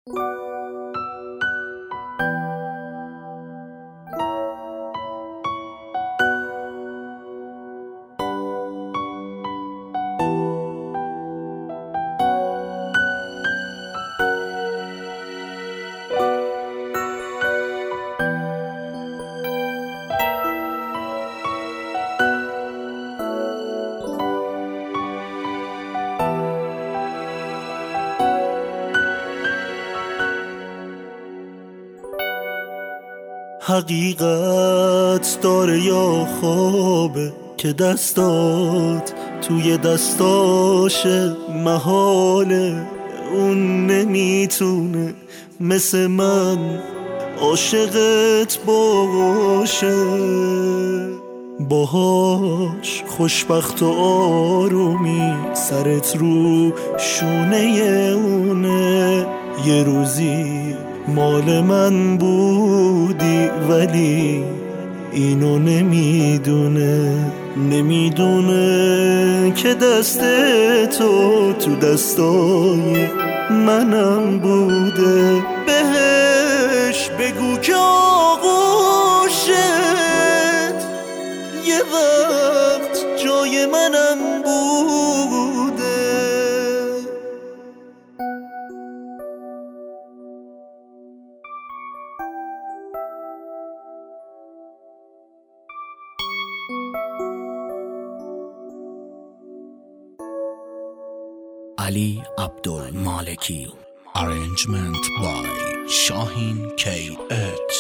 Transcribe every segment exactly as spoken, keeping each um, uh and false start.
حقیقت داره یا خوابه که دستات توی دستاشه، محاله اون نمیتونه مثل من عاشقت باشه. باهاش خوشبخت و آرومی سرت رو شونه اونه، یه روزی مال من بودی ولی اینو نمیدونه. نمیدونه که دست تو تو دستای منم بوده. بهش بگو که آغوشت یه وقت جای منم بوده. علی عبدالمالکی. Arrangement by Shahin کی اچ.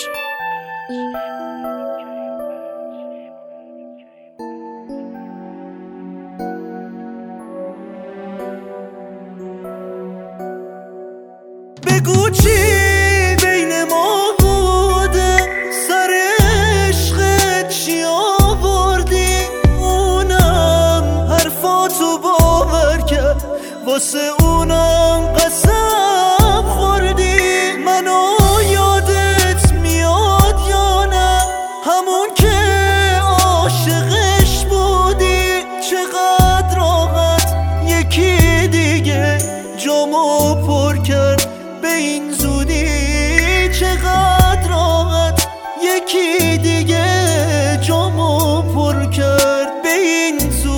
بگو چی بین ما بوده، سر عشقت چی آوردی، اونم حرفاتو باور کرد، واسه اونم قسم خوردی. منو یادت میاد یا نه، همون که عاشقش بودی. چقدر راحت یکی دیگه جامو پر کرد به این زودی. چقدر راحت یکی دیگه جامو پر کرد به این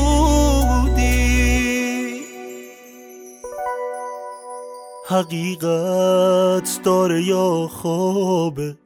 زودی. حقیقت داره یا خوابه